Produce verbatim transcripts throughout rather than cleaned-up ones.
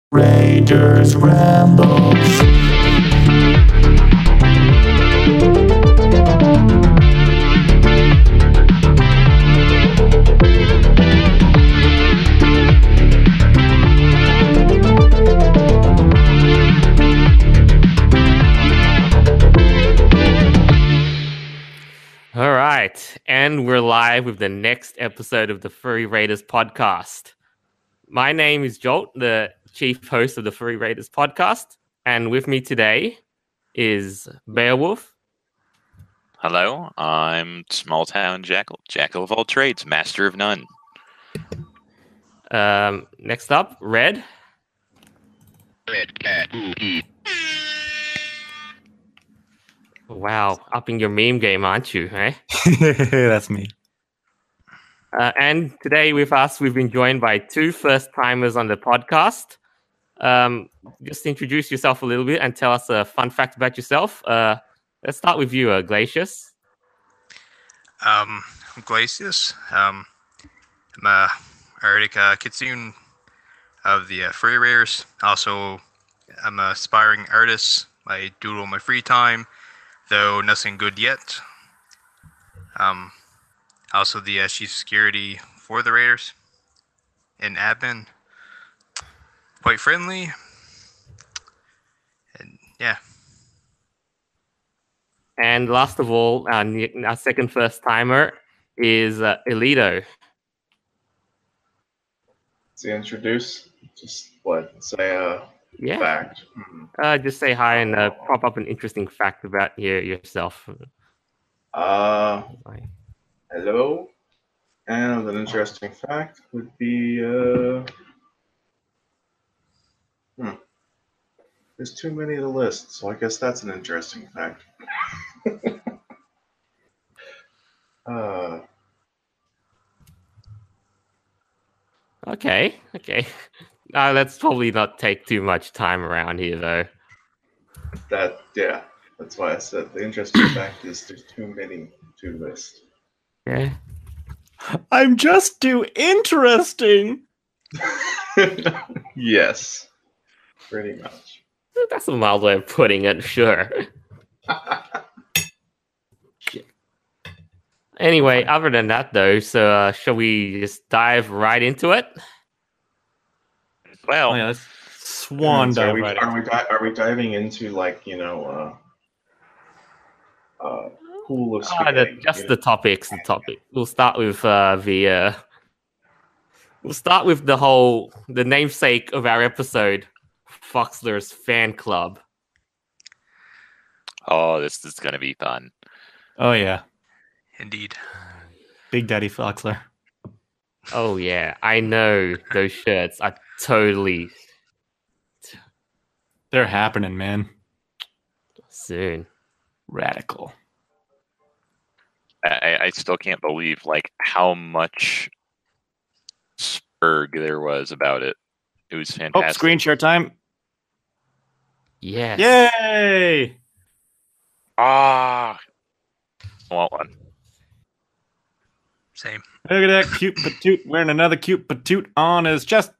Raiders Rambles. All right, and we're live with the next episode of the Furry Raiders podcast. My name is Jolt, the chief host of the Furry Raiders podcast, and with me today is Beowulf. Hello, I'm Small Town Jackal, Jackal of all trades, master of none. Um, next up, Red. Red cat. Wow, upping your meme game, aren't you? Eh? That's me. Uh, and today with us, we've been joined by two first-timers on the podcast. Um, just introduce yourself a little bit and tell us a fun fact about yourself. Uh, let's start with you, uh, Glacius. Um, I'm Glacius. Um, I'm a Arctic uh, Kitsune of the uh, Furry Raiders. Also, I'm an aspiring artist. I doodle in my free time, though nothing good yet. Um, also the uh, chief security for the Raiders and admin. Quite friendly. And yeah. And last of all, our, ne- our second first-timer is uh, Elito. To introduce, just what say a Yeah. fact. Hmm. Uh, just say hi and uh, pop up an interesting fact about your, yourself. Uh, hello, and an interesting fact would be uh, hmm. There's too many to list, so I guess that's an interesting fact. uh, Okay, okay. Uh, let's probably not take too much time around here, though. that yeah, that's why I said the interesting fact is there's too many to list. Yeah. I'm just too interesting. Yes, pretty much. That's a mild way of putting it, sure. Anyway, other than that, though, so uh, shall we just dive right into it? Well, Oh yeah, let's swan So are dive we, right are in. we di- are we diving into like you know uh, uh pool of Ah, spaghetti? the, just you the know? topics, the topic. We'll start with uh, the. Uh, we'll start with the whole the namesake of our episode, Foxler's fan club. oh, this is going to be fun. Oh yeah, Indeed. Big Daddy Foxler. Oh yeah, I know those shirts are totally They're happening, man. soon. Radical. I, I still can't believe like how much spurg there was about it. It was Oh, fantastic. screen share time. Yes. Yay! Ah, I want one. Same. Look at that cute patoot wearing another cute patoot on his chest.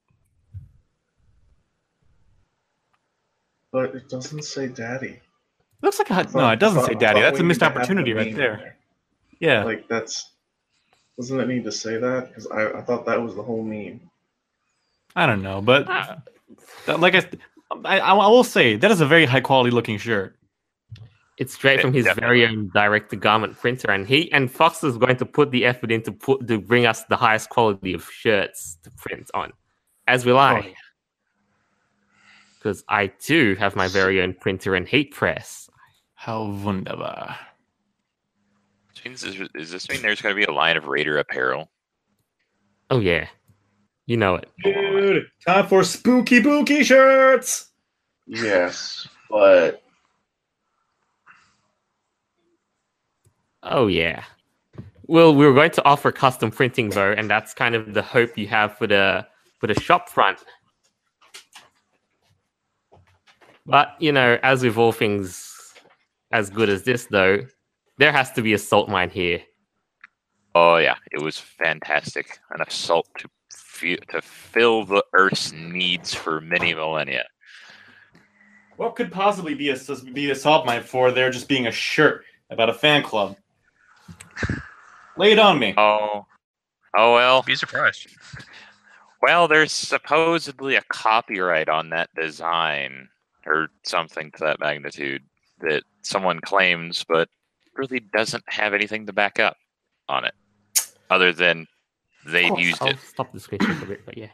But it doesn't say daddy. Looks like a I no, thought- it doesn't I say thought- daddy. I thought That's a we missed need to have the opportunity right meme there. in Yeah. Like that's doesn't it need to say that? Because I, I thought that was the whole meme. I don't know, but Ah. that- like I, I, I will say that is a very high quality looking shirt. It's straight from his Definitely. very own direct to garment printer, and he and Fox is going to put the effort in to put to bring us the highest quality of shirts to print on, as will Oh, I, yeah. because I too have my very own printer and heat press. How wunderbar. Means- Is, does this mean there's going to be a line of Raider apparel? Oh yeah, you know it. Dude, time for spooky booky shirts. Yes, but Oh yeah. Well, we were going to offer custom printing though, and that's kind of the hope you have for the for the shop front. But you know, as with all things as good as this, though, there has to be a salt mine here. Oh yeah, it was fantastic. Enough salt to fe- to fill the Earth's needs for many millennia. What could possibly be a be a sodomite for there just being a shirt about a fan club? Lay it on me. Oh, oh well. Be surprised. Well, there's supposedly a copyright on that design or something to that magnitude that someone claims, but really doesn't have anything to back up on it, other than they've Of course, used I'll it. stop the screen for a bit, but yeah.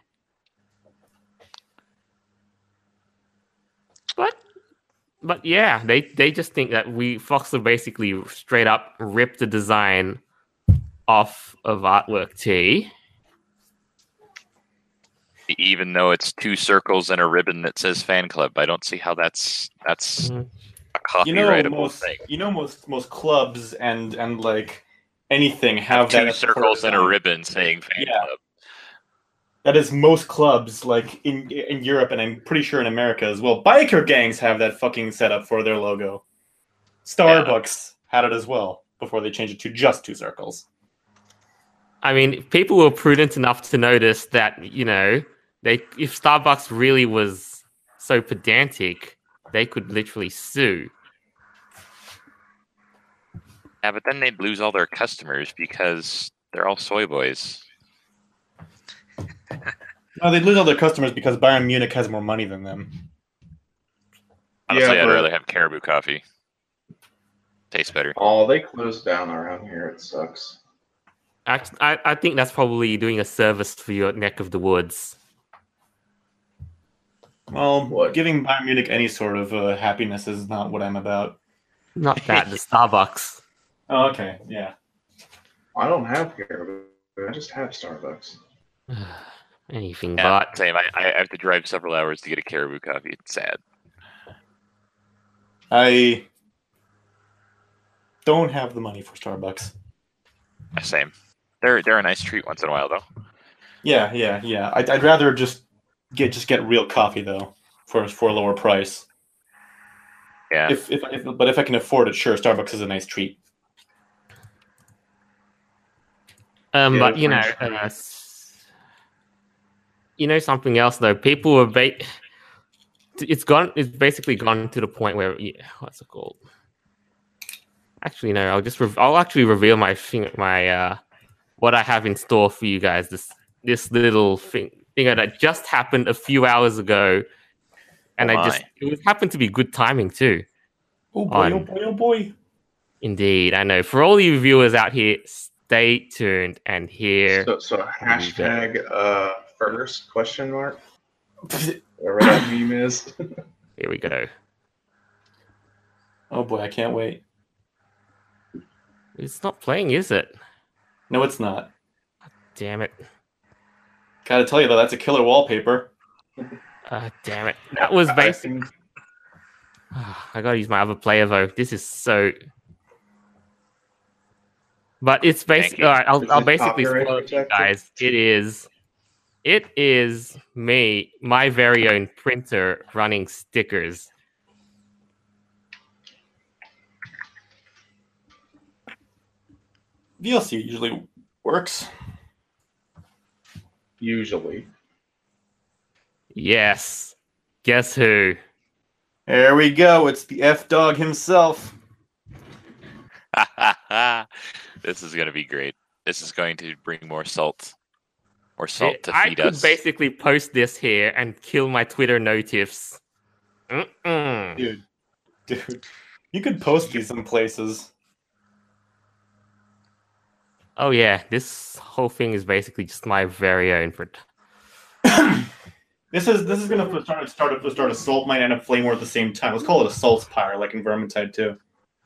But, but yeah, they they just think that we Foxler basically straight up ripped the design off of Artwork T. Even though it's two circles and a ribbon that says fan club. I don't see how that's that's Mhm. a You know, copyrightable most thing. you know most most clubs and and like anything have Two that as part of circles the and a design. ribbon saying fan Yeah. club. That is most clubs, like in in Europe, and I'm pretty sure in America as well. Biker gangs have that fucking setup for their logo. Starbucks had it as well before they changed it to just two circles. I mean, people were prudent enough to notice that, you know, they if Starbucks really was so pedantic, they could literally sue. Yeah, but then they'd lose all their customers because they're all soy boys. No, they lose all their customers because Bayern Munich has more money than them. Honestly, Yeah, I'd but- rather have Caribou coffee. Tastes better. Oh, they closed down around here. It sucks. Act- I, I think that's probably doing a service for your neck of the woods. Well, What? giving Bayern Munich any sort of uh, happiness is not what I'm about. Not that, the Starbucks. Oh, okay, yeah. I don't have Caribou. I just have Starbucks. Anything Yeah, but. same. I, I have to drive several hours to get a Caribou coffee. It's sad. I don't have the money for Starbucks. Same. They're they're a nice treat once in a while, though. Yeah, yeah, yeah. I'd, I'd rather just get just get real coffee though, for for a lower price. Yeah. If, if, if but if I can afford it, sure, Starbucks is a nice treat. Um, Yeah, but you know, French uh, fries. s- you know something else though. People were ba- It's gone. It's basically gone to the point where yeah, what's it called? Actually, no. I'll just. Re- I'll actually reveal my thing. My uh, what I have in store for you guys. This this little thing thing that just happened a few hours ago, and Oh I just my. it was happened to be good timing too. Oh boy, On- oh boy, oh boy. Indeed, I know. For all you viewers out here, stay tuned and hear. So, so hashtag uh, first question mark. Whatever that meme is. Here we go. Oh boy, I can't wait. It's not playing, is it? No, it's not. Damn it! Gotta tell you though, that's a killer wallpaper. Uh, damn it! That was I basically. think I gotta use my other player though. This is so. But it's Thank basically. you. All right, I'll, Is I'll it basically copyright spoil it to you protected? guys. It is. It is me, my very own printer, running stickers. V L C usually works. usually. Yes. Guess who? There we go. It's the F dog himself. This is going to be great. This is going to bring more salt. More salt It- to I feed could us. basically post this here and kill my Twitter notifs. Mm-mm. Dude, dude, you could post these in places. Oh yeah, this whole thing is basically just my very own. Print. This is this is gonna start start a start a salt mine and a flame war at the same time. Let's call it a salt pyre, like in Vermintide two.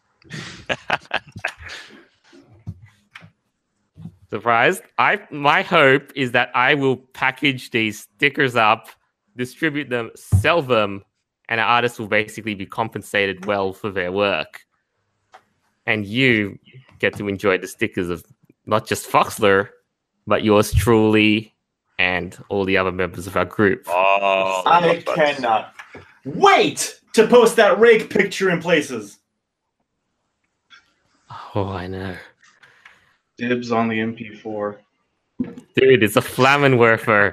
Surprised? I my hope is that I will package these stickers up, distribute them, sell them, and artists will basically be compensated well for their work. And you get to enjoy the stickers of not just Foxler, but yours truly and all the other members of our group. Oh, I love bugs. cannot wait to post that rake picture in places. Oh, I know. Dibs on the M P four. Dude, it's a Flammenwerfer.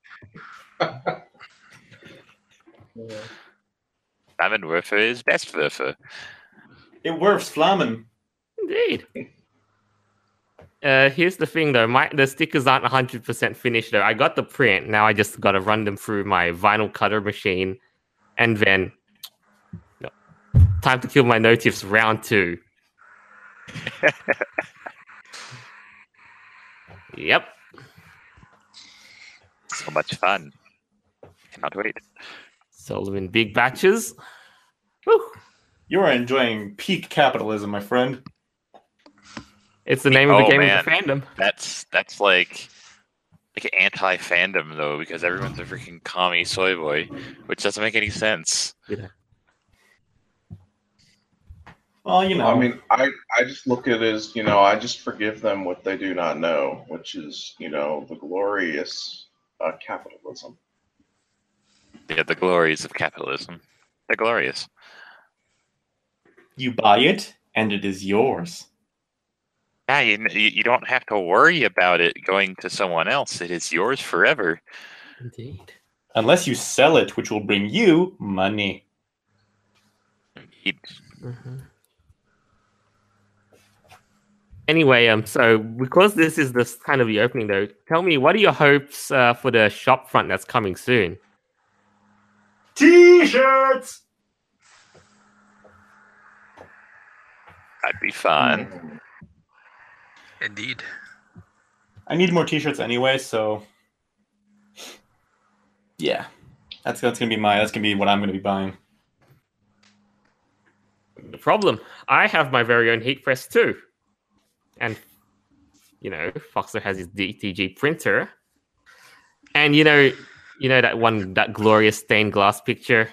Flammenwerfer is best Werfer. It works, Flammen. Indeed. Uh, here's the thing, though. My the stickers aren't one hundred percent finished, though. I got the print. Now I just got to run them through my vinyl cutter machine. And then... No. Time to kill my notifs round two. Yep. So much fun. Cannot wait. Sold them in big batches. Woo. You are enjoying peak capitalism, my friend. It's the name of Oh, the game man. of the fandom. That's that's like like anti-fandom though, because everyone's a freaking commie soy boy, which doesn't make any sense. Yeah. Well, you know. I mean, I, I just look at it as, you know, I just forgive them what they do not know, which is, you know, the glorious uh, capitalism. Yeah, the glories of capitalism. They're glorious. you buy it, and it is yours. Yeah, you, you don't have to worry about it going to someone else. It is yours forever. Indeed. Unless you sell it, which will bring you money. Indeed. Mm-hmm. Anyway, um, so because this is this kind of the opening, though, tell me, what are your hopes uh, for the shop front that's coming soon? T-shirts! That'd be fun. Mm. Indeed. I need more T-shirts anyway, so yeah, that's that's gonna be my that's gonna be what I'm gonna be buying. The problem, I have my very own heat press too, and you know, Foxer has his D T G printer, and you know, you know that one that glorious stained glass picture.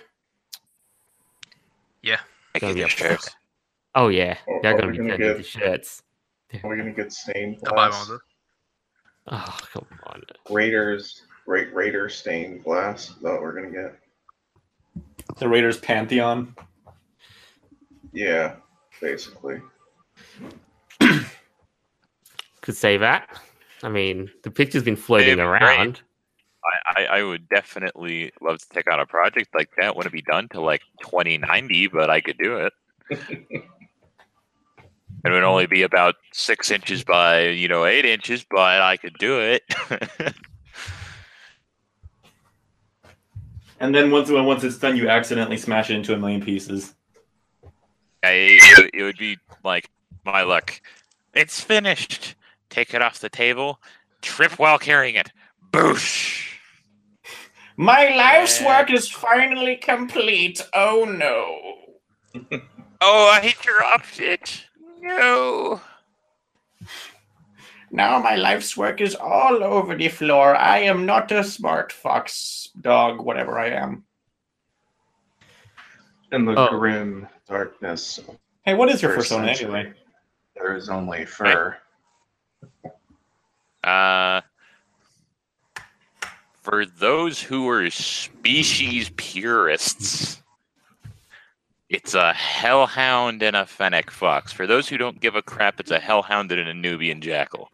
Yeah. I Gonna get be the a shirts. Oh yeah, Oh, they're are gonna we be gonna turned get- into shirts. Are we gonna get stained I'll buy one glass? of those. Oh come on. Raiders, Ra- Raider stained glass. Is that what we're gonna get? The Raiders Pantheon. Yeah, basically. Could say that. I mean, the picture's been floating It'd be around. I, I, I would definitely love to take on a project like that. Wouldn't be done till like twenty ninety, but I could do it. It would only be about six inches by, you know, eight inches, but I could do it. And then once once it's done, you accidentally smash it into a million pieces. I, it, it would be like my luck. It's finished. Take it off the table. Trip while carrying it. Boosh. My life's work is finally complete. Oh no. Oh, I dropped it. No. Now my life's work is all over the floor. I am not a smart fox dog, whatever I am. In the Oh. grim darkness, Hey, what is your First persona century. anyway? there is only fur. Uh, for those who are species purists, it's a hellhound and a fennec fox. For those who don't give a crap, it's a hellhound and a Nubian jackal.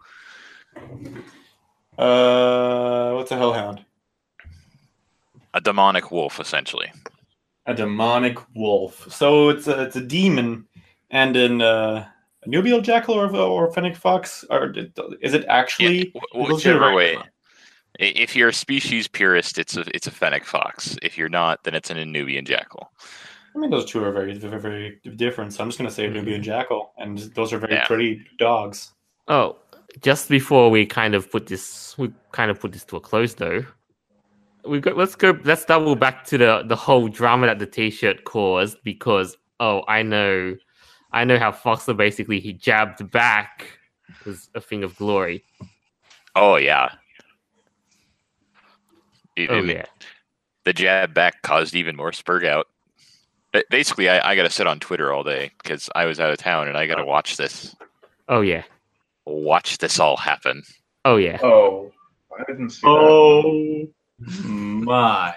Uh, what's a hellhound? A demonic wolf, essentially. A demonic wolf. So it's a it's a demon, and an uh, a nubial jackal or or a fennec fox. Or is it actually? Yeah, wh- those two are whichever very way. different. I- If you're a species purist, it's a it's a fennec fox. If you're not, then it's an Nubian jackal. I mean, those two are very very, very different. So I'm just gonna say nubian jackal, and those are very Yeah. pretty dogs. Oh, just before we kind of put this, we kind of put this to a close, though. We go. Let's go. Let's double back to the the whole drama that the T-shirt caused, because oh, I know, I know how Foxer basically he jabbed back was a thing of glory. Oh yeah. It- Oh it- yeah. The jab back caused even more spurg out. Ba- Basically, I, I got to sit on Twitter all day because I was out of town and I got to watch this, Oh yeah. watch this all happen. Oh yeah. Oh, I didn't see that. Oh my!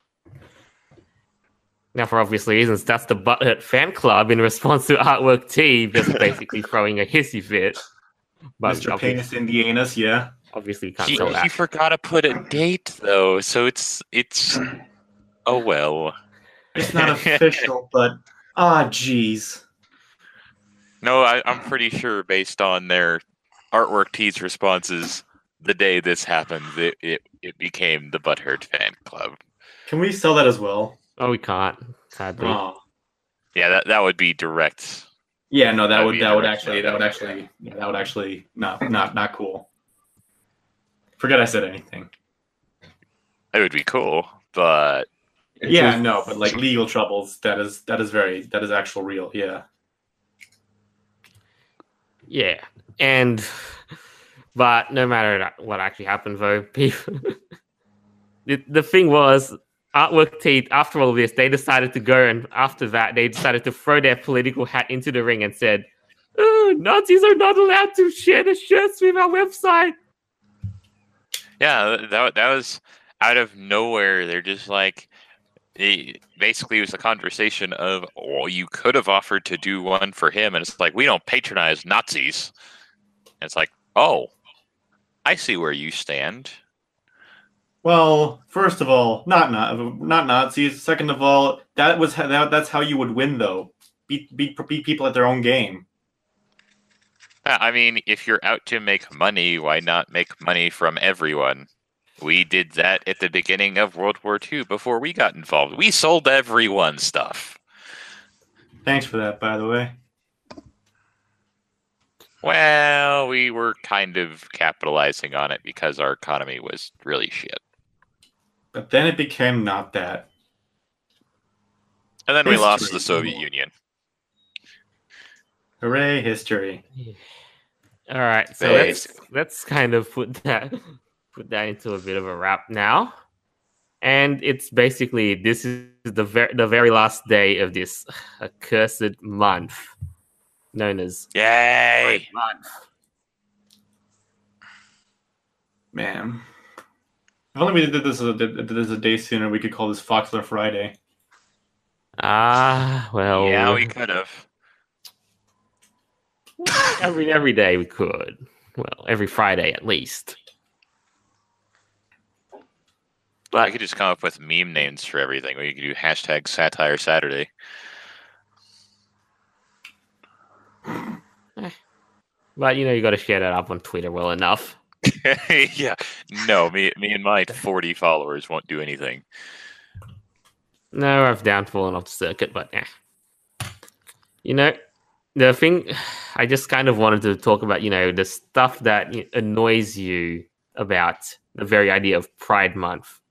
Now, for obvious reasons, that's the Butthurt fan club in response to Artwork T just basically throwing a hissy fit. But Mister obvi- Penis in the anus, yeah. obviously you can't He, sell he that. forgot to put a date though, so it's it's. Oh well. It's not official, but ah, jeez. No, I, I'm pretty sure based on their artwork tees responses, the day this happened, it, it, it became the Butthurt fan club. Can we sell that as well? Oh, we can't, sadly. Oh. Yeah, that, that would be direct. Yeah, no, that That'd would be a that would direct actually no-no. that would actually yeah, that would actually not not not cool. Forget I said anything. It would be cool, but It Yeah, just- no, but like legal troubles, that is that is very that is actual real. Yeah. Yeah, and but no matter that- what actually happened, though, people. the, the thing was, Artwork Teeth. After all this, they decided to go, and after that, they decided to throw their political hat into the ring and said, oh, "Nazis are not allowed to share the shirts with our website." yeah, that that was out of nowhere. They're just like, it, basically, it was a conversation of, "Oh, you could have offered to do one for him," and it's like, we don't patronize Nazis. And it's like, oh, I see where you stand. Well, first of all, not not not Nazis. Second of all, that was how, that, that's how you would win, though. Beat beat beat people at their own game. Uh, I mean, if you're out to make money, why not make money from everyone? We did that at the beginning of World War Two before we got involved. We sold everyone stuff. Thanks for that, by the way. Well, we were kind of capitalizing on it because our economy was really shit. But then it became not that. And then we lost History. the Soviet Union. Hooray, history. All right, so let's let's kind of put that put that into a bit of a wrap now, and it's basically this is the ver- the very last day of this accursed month known as Yay! month. Man. If only we did this, a, did this a day sooner, we could call this Foxler Friday. Ah, well, Yeah, we could have. every every day we could. Well, every Friday at least. I But could just come up with meme names for everything. We could do hashtag Satire Saturday. but you know you got to share that up on Twitter well enough. Yeah, no, me, me and my forty followers won't do anything. No, I've downfallen off the circuit, but yeah. You know, the thing I just kind of wanted to talk about, you know, the stuff that annoys you about the very idea of Pride Month.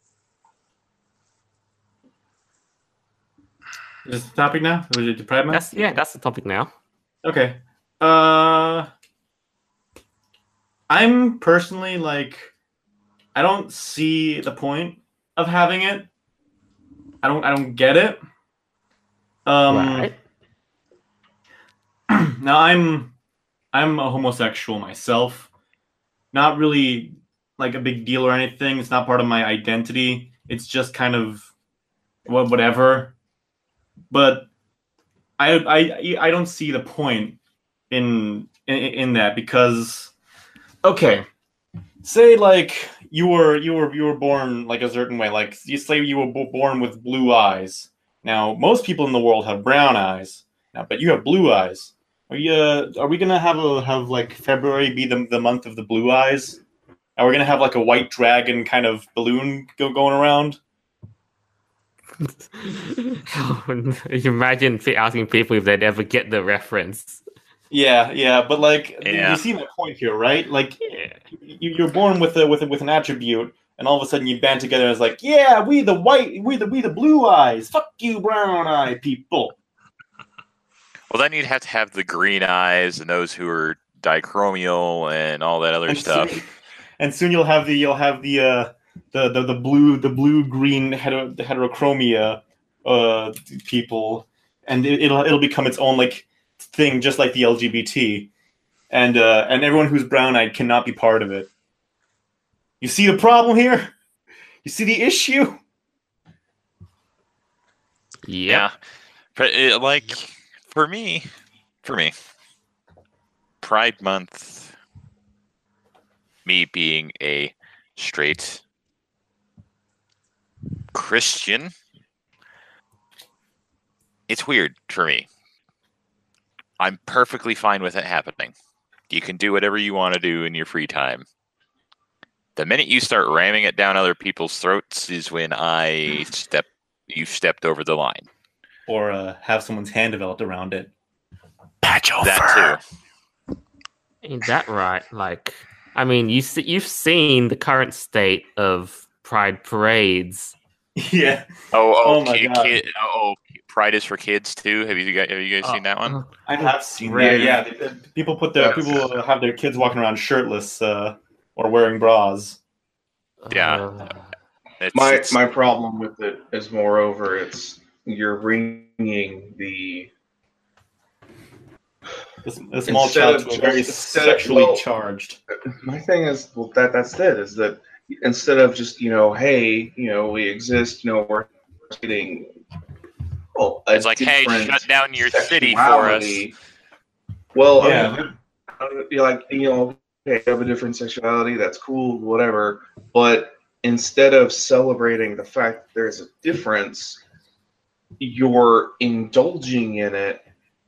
Is this the topic now? Was it the Pride Month? That's yeah, that's the topic now. Okay. Uh, I'm personally like, I don't see the point of having it. I don't. I don't get it. Um, Right. Now I'm, I'm a homosexual myself. Not really like a big deal or anything. It's not part of my identity. It's just kind of, wha- whatever. But I, I, I don't see the point in, in in that because, okay, say like you were you were you were born like a certain way, like you say you were bo- born with blue eyes. Now most people in the world have brown eyes. Now, but you have blue eyes. Are you? Uh, are we gonna have a have like February be the the month of the blue eyes? Are we gonna have like a white dragon kind of balloon go, going around? You imagine pe- asking people if they'd ever get the reference. Yeah, yeah, but like Yeah. you see my point here, right? Like Yeah. you, you're born with a with a, with an attribute, and all of a sudden you band together and it's like, yeah, we the white, we the we the blue eyes. Fuck you, brown eye people. Well, then you'd have to have the green eyes and those who are dichromial and all that other And stuff. soon, and soon you'll have the you'll have the uh, the, the the blue the blue green hetero, the heterochromia uh, people, and it, it'll it'll become its own like thing, just like the L G B T, and uh, and everyone who's brown eyed cannot be part of it. You see the problem here? You see the issue? Yep. Yeah, but it, like for me, for me, Pride Month. me being a straight Christian, it's weird for me. I'm perfectly fine with it happening. You can do whatever you want to do in your free time. The minute you start ramming it down other people's throats is when I step. You've stepped over the line. Or uh, have someone's hand developed around it. Patch over. That too. Ain't that right? Like, I mean, you see, you've seen the current state of Pride parades. Yeah. Oh, oh, Oh my kid, God. kid, oh, Pride is for kids too. Have you guys have you guys seen that one? I have seen Really? that. Yeah, they- they- people put their That's- people have their kids walking around shirtless uh, or wearing bras. Yeah. Uh, It's, My it's- my problem with it is, moreover, it's you're bringing the A, a small Instead child of to a very just- instead of- sexually well- charged. my thing is, well, that that's it. Is that instead of just, you know, hey, you know, we exist, you know, we're getting well, a It's like, hey, different shut down your city for us. sexuality. Well, Yeah. I mean, uh, you're like, you know, hey, you have a different sexuality. That's cool, whatever. But instead of celebrating the fact that there's a difference, you're indulging in it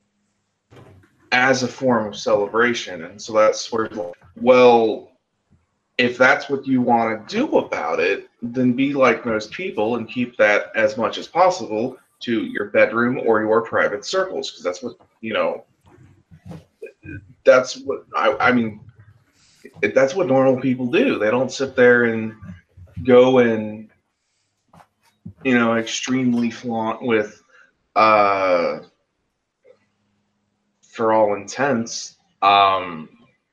as a form of celebration. And so that's where, well, if that's what you want to do about it, then be like most people and keep that as much as possible to your bedroom or your private circles, because that's what, you know, that's what, I, I mean, that's what normal people do. They don't sit there and go and, you know, extremely flaunt with, uh, for all intents, um,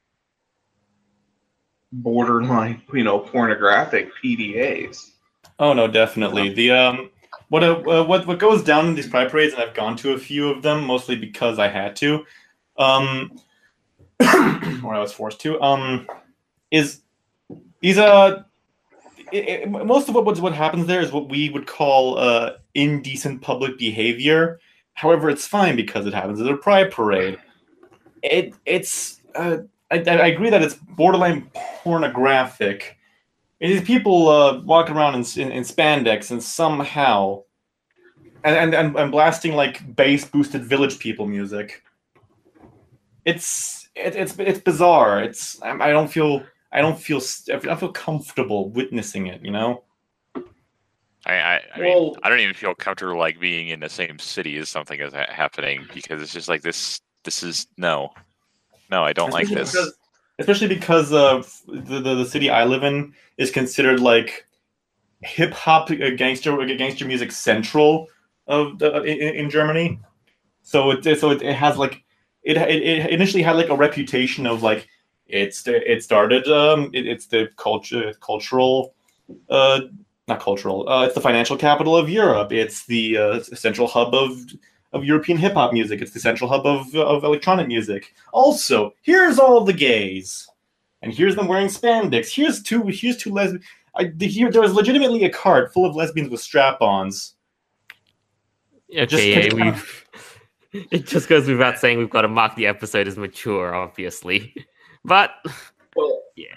borderline, you know, pornographic P D As. Oh no, definitely. The um, what uh, uh, what what goes down in these pride parades, and I've gone to a few of them, mostly because I had to, um, or I was forced to, um, is these uh, it, it, most of what what happens there is what we would call uh indecent public behavior. However, it's fine because it happens at a pride parade. It it's uh, I, I agree that it's borderline pornographic. It is people uh, walking around in, in, in spandex and somehow, and, and and blasting like bass boosted Village People music. It's it, it's it's bizarre. It's I don't feel I don't feel I don't feel comfortable witnessing it. You know. I, I, I Well- mean, I don't even feel comfortable like being in the same city as something is ha- happening, because it's just like this. This is no, no, I don't like Especially this. because- especially because uh, the, the the city I live in is considered like hip hop uh, gangster gangster music central of the, in, in Germany. So it so it, it has like it, it it initially had like a reputation of like it's it started um it, it's the culture cultural uh not cultural uh it's the financial capital of Europe. It's the uh, central hub of of European hip hop music. It's the central hub of of electronic music. Also, here's all the gays, and here's them wearing spandex. Here's two here's two lesbians. I here there was legitimately a cart full of lesbians with strap-ons. okay, Just yeah, pick- we've. It just goes without saying we've got to mark the episode as mature, obviously. But Well,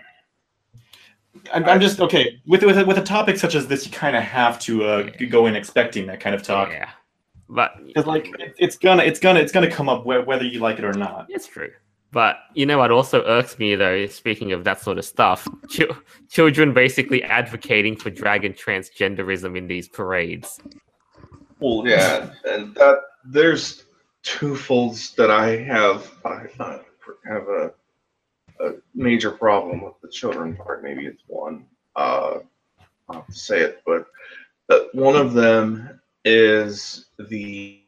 I'm, I'm just okay with with a, with a topic such as this. You kind of have to uh, Yeah. go in expecting that kind of talk, yeah, but because like it, it's gonna it's gonna it's gonna come up wh- whether you like it or not. it's true. But you know what also irks me though, speaking of that sort of stuff, Ch- children basically advocating for drag and transgenderism in these parades. well, yeah, and that there's two folds that I have. I uh, have a a major problem with the children part. Maybe it's one. Uh, I'll have to say it, but uh, one of them is the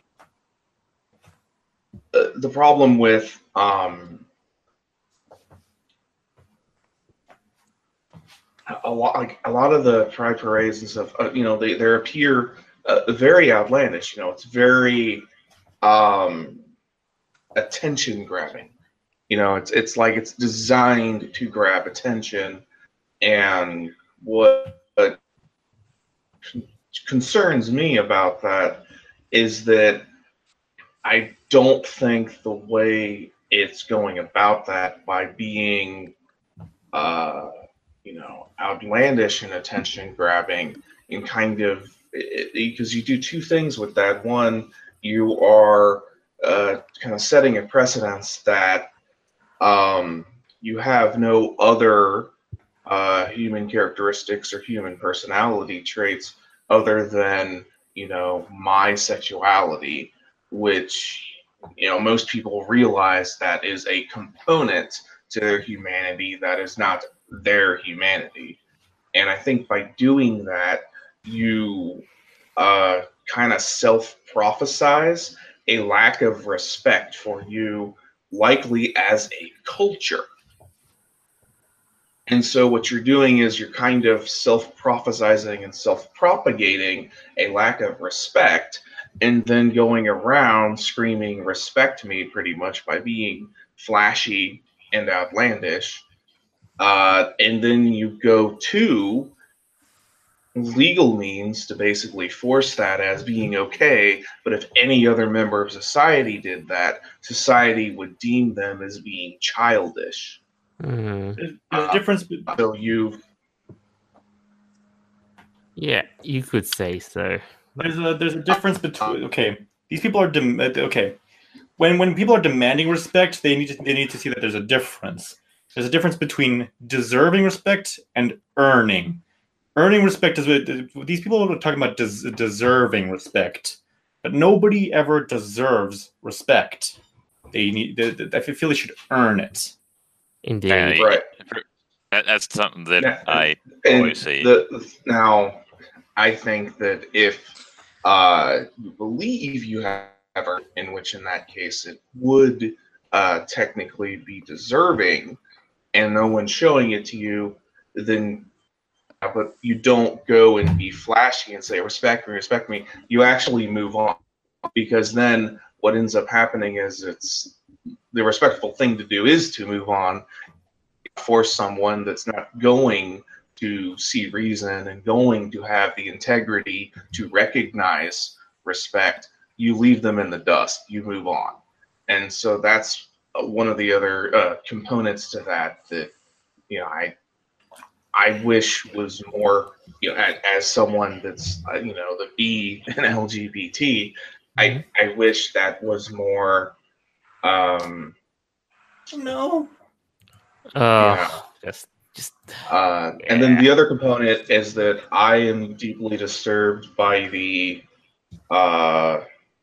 uh, the problem with um, a lot like a lot of the pride parades and stuff. Uh, you know, they they appear uh, very outlandish. You know, it's very um, attention grabbing. You know, it's it's like it's designed to grab attention, and what, what concerns me about that is that I don't think the way it's going about that by being uh, you know, outlandish and attention grabbing, and kind of because you do two things with that. One, you are uh, kind of setting a precedence that um, you have no other uh, human characteristics or human personality traits other than, you know, my sexuality, which, you know, most people realize that is a component to their humanity that is not their humanity. And I think by doing that, you uh, kind of self prophesize a lack of respect for you, likely as a culture. And so what you're doing is you're kind of self-prophesizing and self-propagating a lack of respect, and then going around screaming respect me pretty much by being flashy and outlandish. Uh, and then you go to legal means to basically force that as being okay. But if any other member of society did that, society would deem them as being childish. Mm. There's, there's a difference. be- So you Yeah, you could say so. There's a there's a difference between. Okay, these people are dem- uh, okay. When when people are demanding respect, they need to they need to see that there's a difference. There's a difference between deserving respect and earning. Earning respect is what these people are talking about. Des- deserving respect, but nobody ever deserves respect. They need. They, they, I feel they should earn it. Indeed. Yeah, right. That, that's something that Yeah, I and always see. the, now, I think that if uh, you believe you have earned, in which in that case it would uh, technically be deserving, and no one's showing it to you, then uh, but you don't go and be flashy and say respect me, respect me. You actually move on, because then what ends up happening is it's the respectful thing to do is to move on. For someone that's not going to see reason and going to have the integrity to recognize respect, you leave them in the dust. You move on. And so that's one of the other uh, components to that that, you know, I I wish was more, you know, as, as someone that's, uh, you know, the B and L G B T, I, I wish that was more, um, No. Oh, Yeah. just, just. Uh, and then the other component is that I am deeply disturbed by the, uh,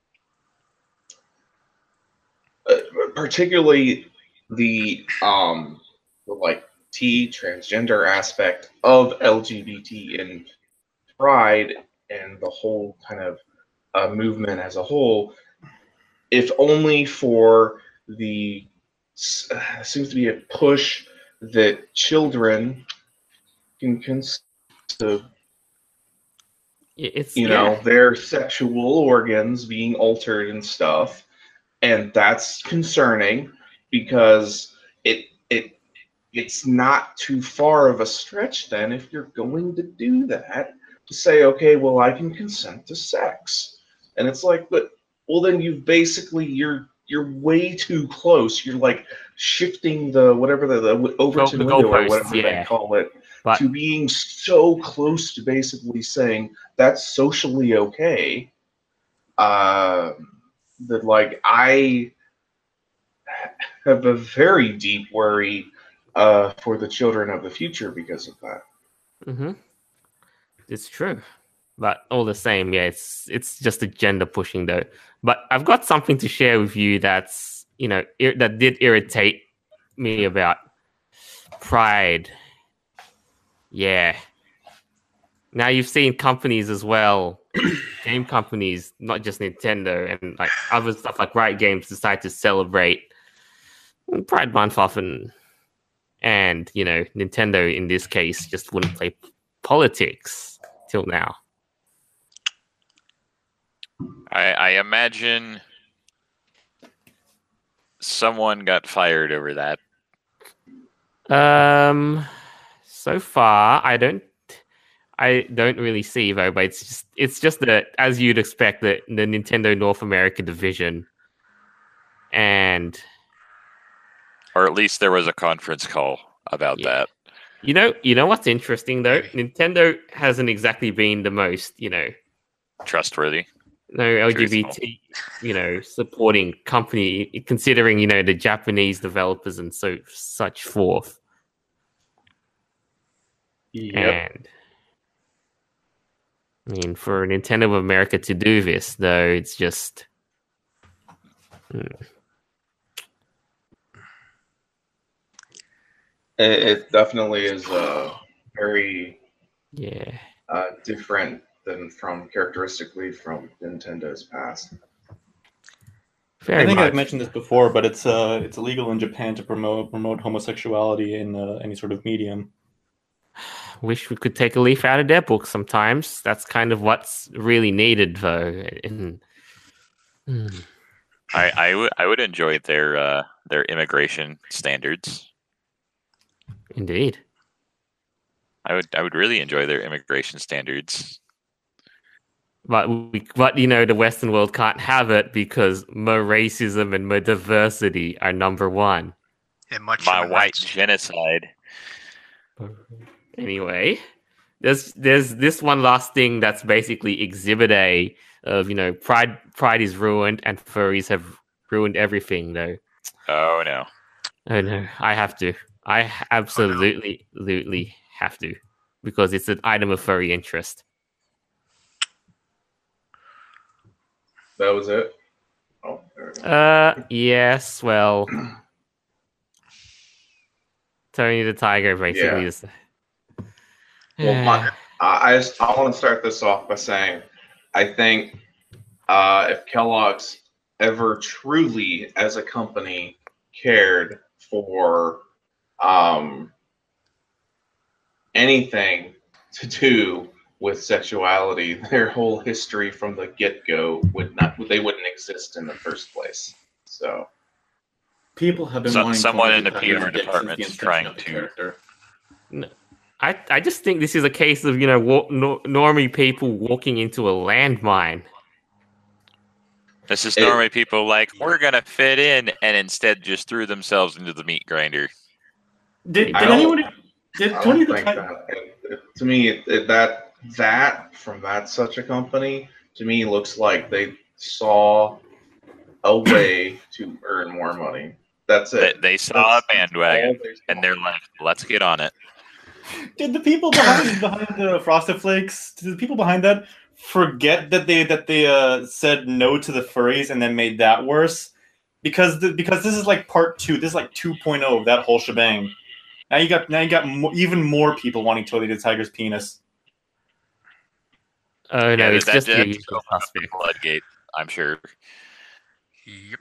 uh, particularly the, um, the like T transgender aspect of L G B T and Pride and the whole kind of uh, movement as a whole, if only for the uh, seems to be a push that children can consist of, It's you yeah. know, their sexual organs being altered and stuff, and that's concerning because it it it's not too far of a stretch then if you're going to do that to say, okay, well, I can consent to sex. And it's like, but well, then you've basically you're you're way too close. You're like shifting the whatever the, the Overton the window or goalposts, whatever yeah. they call it But to being so close to basically saying that's socially okay. Uh, that like I have a very deep worry uh, for the children of the future because of that. mm-hmm. It's true. But all the same, yeah, it's it's just a gender pushing though. But I've got something to share with you that's, you know, ir- that did irritate me about Pride. Yeah. Now you've seen companies as well, game companies, not just Nintendo, and like other stuff like Riot Games decide to celebrate Pride Month often. And, you know, Nintendo in this case just wouldn't play politics till now. I, I imagine someone got fired over that. Um, so far, I don't, I don't really see though. But it's just, it's just that as you'd expect, the the Nintendo North America division, and Or at least there was a conference call about Yeah. that. You know, you know what's interesting though? Nintendo hasn't exactly been the most, you know, Trustworthy. no L G B T, you know, supporting company, considering you know the Japanese developers and so such forth. Yep. And I mean, for Nintendo of America to do this, though, it's just. Hmm. It, it definitely is uh, very Yeah. uh, different than from characteristically from Nintendo's past. Very I think much. I've mentioned this before, but it's uh it's illegal in Japan to promote promote homosexuality in uh, any sort of medium. Wish we could take a leaf out of their book sometimes. That's kind of what's really needed, though. And, hmm. I I would I would enjoy their uh, their immigration standards. Indeed. I would I would really enjoy their immigration standards. But we, but you know, the Western world can't have it because more racism and more diversity are number one. And much My human white rights. genocide. Anyway, there's there's this one last thing that's basically Exhibit A of you know pride pride is ruined and furries have ruined everything though. Oh no. Oh no, I have to. I absolutely, absolutely have to because it's an item of furry interest. That was it. Oh, there we go. Uh, yes. Well, Tony the Tiger basically Yeah. is. Well, my, I I, just, I want to start this off by saying I think uh, if Kellogg's ever truly, as a company, cared for um, anything to do with sexuality, their whole history from the get-go would not, they wouldn't exist in the first place. So People have been Some- wanting someone Tony in the Tiger P R to get department since is the trying inception of the to- character. I, I just think this is a case of you know wa- no, normie people walking into a landmine. This is It- normally people like, we're gonna fit in, and instead just threw themselves into the meat grinder. Did, did I don't- anyone? Did I Tony don't the think Tiger? that. It, it, to me, it, it, that that from that such a company to me looks like they saw a way to earn more money. That's They, it. they saw a That's bandwagon, all they saw. and they're like, let's get on it. Did the people behind behind the Frosted Flakes? Did the people behind that forget that they that they uh, said no to the furries and then made that worse? Because the, because this is like part two. This is like two point oh of that whole shebang. Now you got now you got mo- even more people wanting Tony the Tiger's penis. Oh no, Yeah, it's that- just that the just usual opened up the suspect. floodgate, I'm sure. Yep.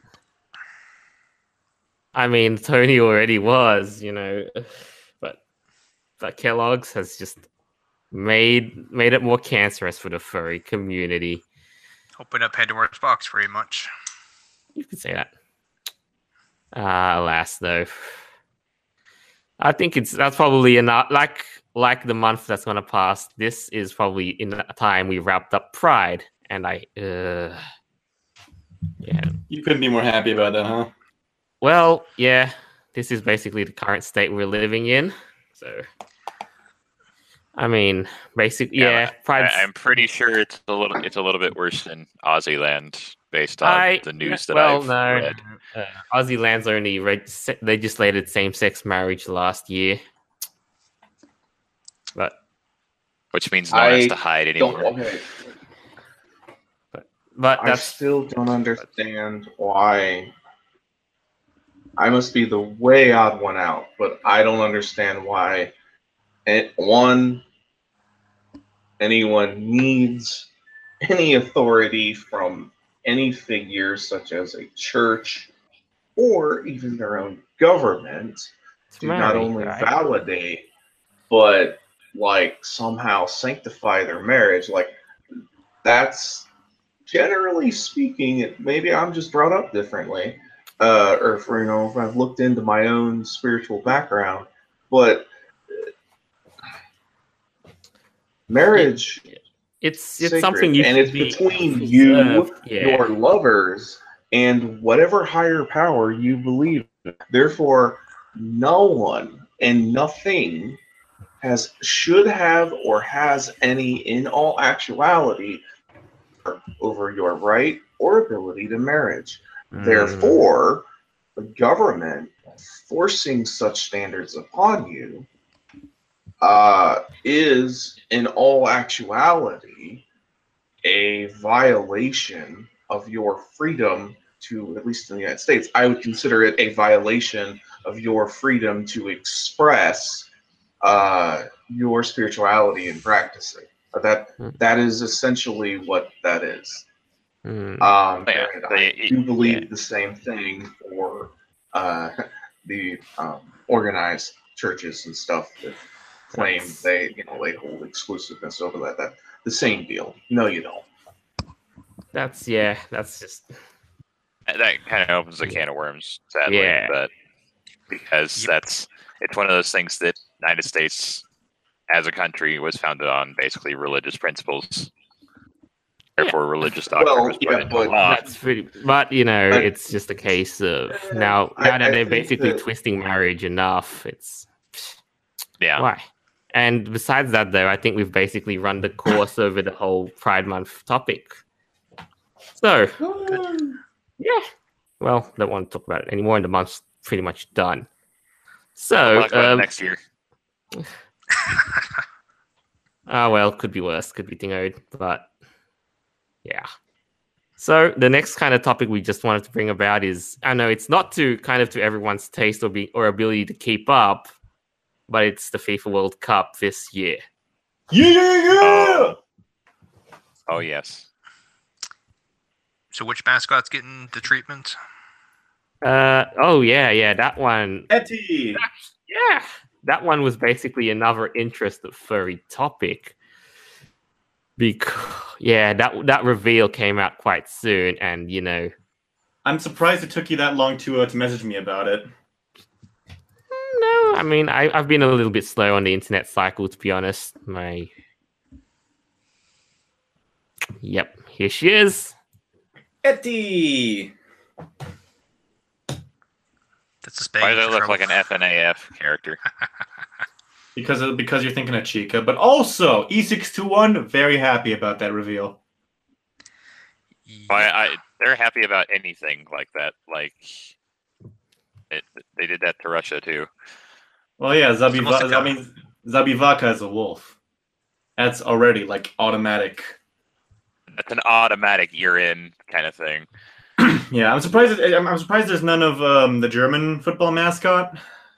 I mean, Tony already was, you know, but but Kellogg's has just made made it more cancerous for the furry community. Open up Pandora's box, pretty much. You could say that. Ah, alas, though, I think it's that's probably enough. Like like the month that's gonna pass, this is probably in a time we wrapped up Pride, and I, uh, yeah. You couldn't be more happy about that, huh? Well, yeah, this is basically the current state we're living in. So, I mean, basically, yeah, Yeah, Pride. I, I'm pretty sure it's a little it's a little bit worse than Aussie based on I- the news that well, I've no, read. uh, Aussie lands only reg- legislated same-sex marriage last year, but Which means no one has I to hide Don't, anymore. okay. but I that's still don't understand why. I must be the way odd one out, but I don't understand why. It, one, anyone needs any authority from any figure, such as a church or even their own government, to not marry, only right? validate, but like somehow sanctify their marriage. Like, that's generally speaking, it, maybe I'm just brought up differently, uh, or for, you know, if I've looked into my own spiritual background, but marriage, It's it's sacred, something you and should it's be between preserved. you, Yeah. your lovers, and whatever higher power you believe in. Therefore, no one and nothing has should have or has any in all actuality over your right or ability to marriage. Mm. Therefore, the government forcing such standards upon you uh, is in all actuality a violation of your freedom to, at least in the United States, I would consider it a violation of your freedom to express uh, your spirituality and practicing. But that Mm. that is essentially what that is. Mm. Um, Yeah, and they- I do believe yeah. the same thing for uh, the um, organized churches and stuff that claim That's- they, you know, they hold exclusiveness over that. That the same deal. No, you don't. That's yeah. That's just That kind of opens a can of worms, sadly. Yeah. But because Yep. that's it's one of those things that the United States, as a country, was founded on basically religious principles. Therefore, religious doctrine Well, was put yeah, into but- law. that's pretty. But you know, I- it's just a case of now. I- Now that I they're think basically that- twisting marriage enough, it's Yeah. why. And besides that, though, I think we've basically run the course over the whole Pride Month topic. So yeah, well, don't want to talk about it anymore. And the month's pretty much done. So We'll talk about it um, next year. Ah, well, could be worse, could be Tingoed, but yeah. So the next kind of topic we just wanted to bring about is, I know it's not to kind of to everyone's taste or be or ability to keep up, but it's the FIFA World Cup this year. Yeah, yeah, yeah! Oh yes. So which mascot's getting the treatment? Uh oh yeah, yeah, that one. Etty! Yeah, that one was basically another interest of furry topic. Because yeah, that that reveal came out quite soon, and you know, I'm surprised it took you that long to uh, to message me about it. no, I mean, I, I've been a little bit slow on the internet cycle, to be honest. My, yep, here she is. Etty! That's a spade. Why does it for look trouble. like an F N A F character? Because of, because you're thinking of Chica, but also E six two one, very happy about that reveal. Why I they're happy about anything like that. Like it, they did that to Russia too. Well, yeah, It's almost Zabiva- like I a- mean, Zabivaka is a wolf. That's already like automatic. That's an automatic you're in kind of thing. Yeah, I'm surprised. That, I'm, I'm surprised there's none of um, the German football mascot.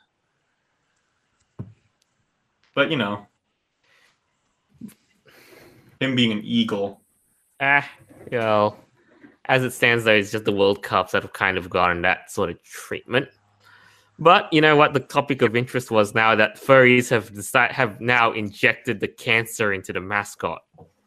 But you know, him being an eagle. Ah, you know, as it stands, though, it's just the World Cups that have kind of gotten that sort of treatment. But you know what? The topic of interest was now that furries have decided, have now injected the cancer into the mascot.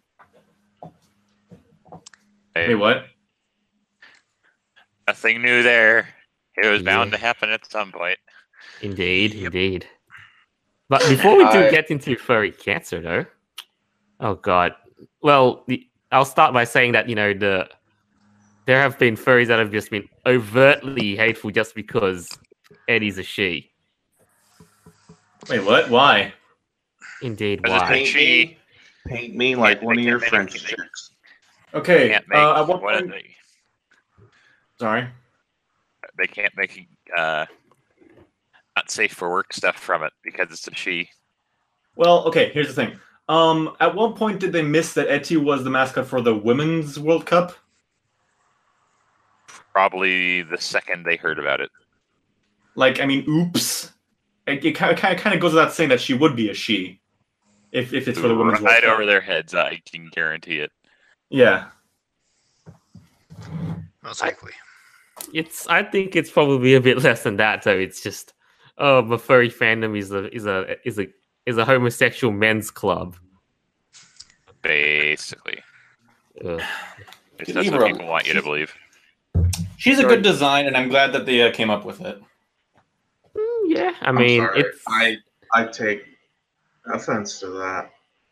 Hey, Wait, what? nothing new there. It was bound Yeah. to happen at some point. Indeed, Yep. indeed. But before we do I- get into furry cancer, though, oh god. Well, the, I'll start by saying that you know the there have been furries that have just been overtly hateful just because Eddie's a she. Wait, what? Why? Indeed, As a why? thing- She- Paint me like They one of can't your make French anything. chicks. Okay. Can't make Uh, at what what point? they, Sorry. they can't make uh, not safe for work stuff from it because it's a she. Well, okay. Here's the thing. Um, at what point did they miss that Etty was the mascot for the Women's World Cup? Probably the second they heard about it. Like, I mean, oops. It, it kind of kind of goes without saying that she would be a she, if if it's for the Women's World Right Cup. over their heads, I can guarantee it. Yeah. Most likely. It's I think it's probably a bit less than that, though. It's just oh, my furry fandom is a is a is a is a homosexual men's club. Basically, Ugh. It's- Leave that's her what alone. people want you to believe. She's a Sorry. good design, and I'm glad that they uh, came up with it. Mm, yeah, I I'm mean, sorry. it's I I take offense to that.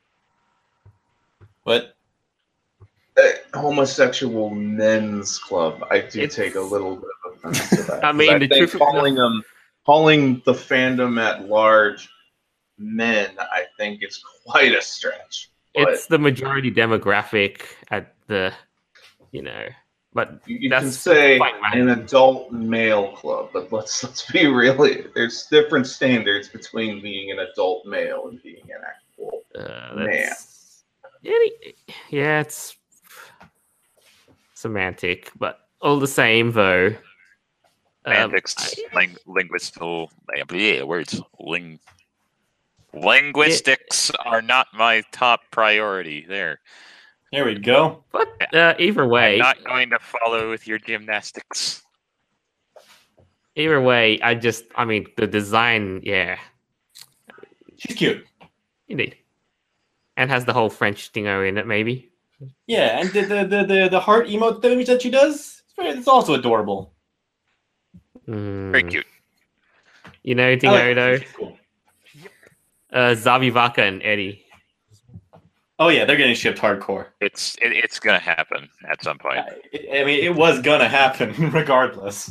What? Uh, homosexual men's club. I do It's- take a little bit of offense to that. I mean, I the think truth of the- calling them calling the fandom at large men, I think, is quite a stretch. But It's the majority demographic at the, you know, but you, you that's can say fine, an man. adult male club, but let's let's be real. There's different standards between being an adult male and being an actual Uh, man. that's, any- yeah, it's semantic, but all the same, though. Um, Semantics, I- ling- linguistical, yeah, words, ling, linguistics are not my top priority. There, Here we go. but uh, either way, I'm not going to follow with your gymnastics. either way, I just, I mean, the design, yeah, She's cute. indeed, and has the whole French dingo in it, maybe. Yeah, and the the the the, the heart emote image that she does, it's, very, it's also adorable. Mm. Very cute. You know, I like dingo her. though. She's cool. Uh, Zabi Vaka and Eddie. Oh yeah, they're getting shipped hardcore. It's it, it's gonna happen at some point. I, I mean, it was gonna happen regardless.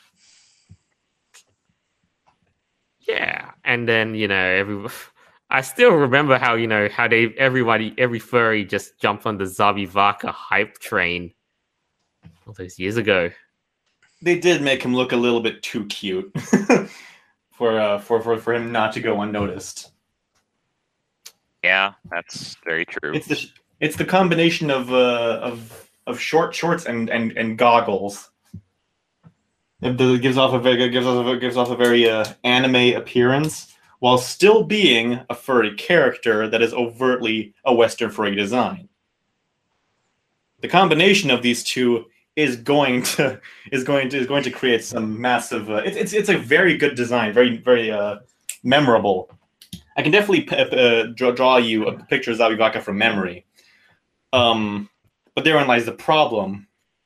Yeah, and then you know, every I still remember how you know how they everybody every furry just jumped on the Zabi Vaka hype train all those years ago. They did make him look a little bit too cute for uh for, for for him not to go unnoticed. Yeah, that's very true. It's the it's the combination of uh of of short shorts and and and goggles. It does- gives off a very gives off a, gives off a very uh, anime appearance while still being a furry character that is overtly a Western furry design. The combination of these two is going to is going to is going to create some massive. Uh, it's it's it's a very good design, very very uh, memorable. I can definitely p- uh, draw, draw you a picture of Zabi Vaka from memory. Um, but therein lies the problem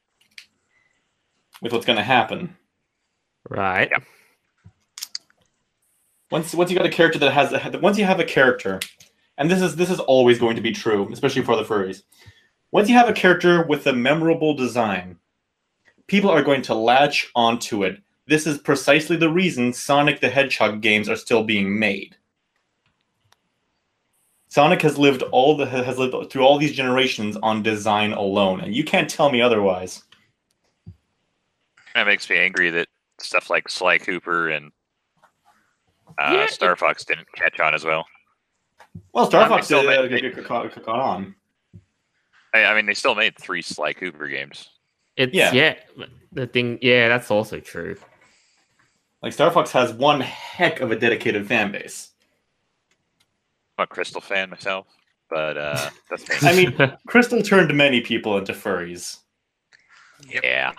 with what's going to happen. Right. Yeah. Once once you got a character that has a, once you have a character, and this is this is always going to be true, especially for the furries. Once you have a character with a memorable design, people are going to latch onto it. This is precisely the reason Sonic the Hedgehog games are still being made. Sonic has lived all the has lived through all these generations on design alone, and you can't tell me otherwise. That makes me angry that stuff like Sly Cooper and uh, Yeah. Star Fox didn't catch on as well. Well, Star Um, Fox they still uh, made- got- got got- got on. I, I mean, they still made three Sly Cooper games. It's Yeah. yeah. but the thing, yeah, that's also true. Like Star Fox has one heck of a dedicated fan base. I'm a Crystal fan myself, but uh, that's me. I mean, Crystal turned many people into furries. yeah.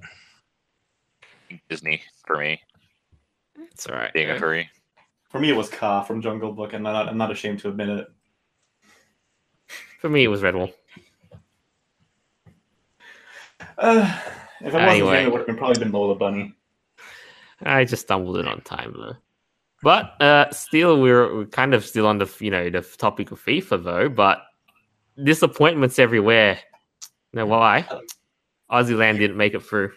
Disney for me, it's all right. being a yeah. furry. For me, it was Ka from Jungle Book, and I'm not, I'm not ashamed to admit it. For me, it was Redwall. Uh, if it wasn't Anyway. him, it would have been, probably been Lola Bunny. I just stumbled in on time though. But uh, still, we're, we're kind of still on the you know the topic of FIFA though. But disappointments everywhere. You know why? Aussie Land didn't make it through.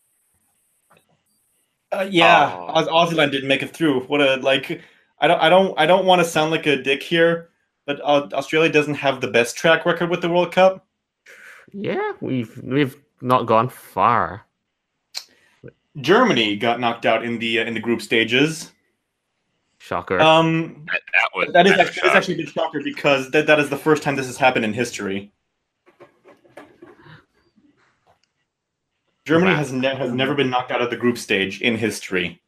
Uh, yeah, Oh. Oz- Aussie didn't make it through. What a like! I don't, I don't, I don't want to sound like a dick here, but uh, Australia doesn't have the best track record with the World Cup. Yeah, we've we've not gone far. Germany got knocked out in the uh, in the group stages. Shocker. Um, That, that was that is kind of actually, that's shock. actually a big shocker because that, that is the first time this has happened in history. Germany Wow. has ne- has never been knocked out of the group stage in history.